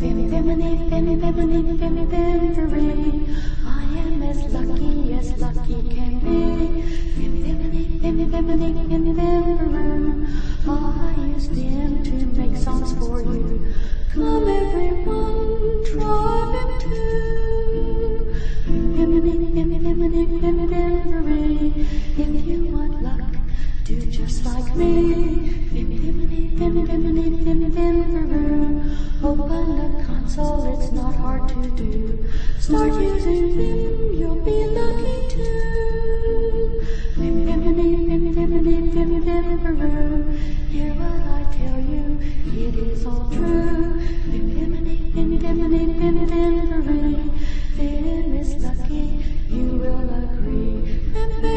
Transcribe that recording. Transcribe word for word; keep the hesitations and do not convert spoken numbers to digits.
Bimmy, bimini, bimmy, bimini, bimmy, bimbery. I am as lucky as lucky can be. Bimmy, bimini, bimmy, bimini, bimmy, bimberoo. I use them to make songs for you. Come everyone, try them too. Bimini, bimmy, bimini, bimmy, bimbery. If you want luck, do just like me. Bimmy, bimini, bimmy, bimini, bimmy, bimberoo. Open a console, it's not hard to do. Start using Bim, you'll be lucky too. Bim, bimini, bimmy, bimini, bimmy, bimberoo. Hear what I tell you, it is all true. Bim, bimini, bimmy, bimini, bimmy, bimberoo. Bim is lucky, you will agree. Bim,